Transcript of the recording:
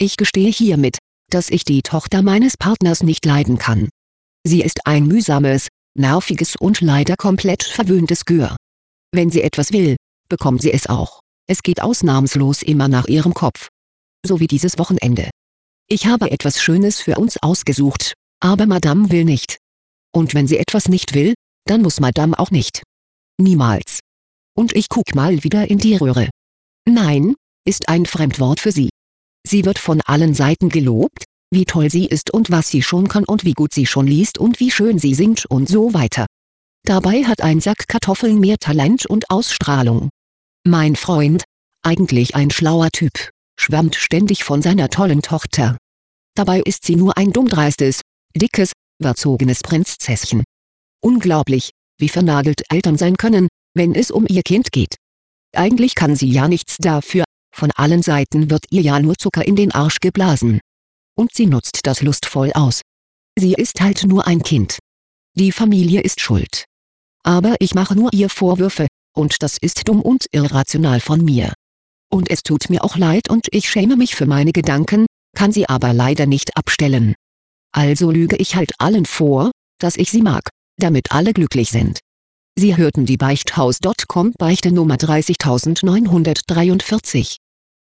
Ich gestehe hiermit, dass ich die Tochter meines Partners nicht leiden kann. Sie ist ein mühsames, nerviges und leider komplett verwöhntes Gör. Wenn sie etwas will, bekommt sie es auch. Es geht ausnahmslos immer nach ihrem Kopf. So wie dieses Wochenende. Ich habe etwas Schönes für uns ausgesucht, aber Madame will nicht. Und wenn sie etwas nicht will, dann muss Madame auch nicht. Niemals. Und ich guck mal wieder in die Röhre. Nein, ist ein Fremdwort für sie. Sie wird von allen Seiten gelobt, wie toll sie ist und was sie schon kann und wie gut sie schon liest und wie schön sie singt und so weiter. Dabei hat ein Sack Kartoffeln mehr Talent und Ausstrahlung. Mein Freund, eigentlich ein schlauer Typ, schwärmt ständig von seiner tollen Tochter. Dabei ist sie nur ein dummdreistes, dickes, verzogenes Prinzesschen. Unglaublich, wie vernagelt Eltern sein können, wenn es um ihr Kind geht. Eigentlich kann sie ja nichts dafür, von allen Seiten wird ihr ja nur Zucker in den Arsch geblasen. Und sie nutzt das lustvoll aus. Sie ist halt nur ein Kind. Die Familie ist schuld. Aber ich mache nur ihr Vorwürfe, und das ist dumm und irrational von mir. Und es tut mir auch leid und ich schäme mich für meine Gedanken, kann sie aber leider nicht abstellen. Also lüge ich halt allen vor, dass ich sie mag, damit alle glücklich sind. Sie hörten die Beichthaus.com Beichte Nummer 30943.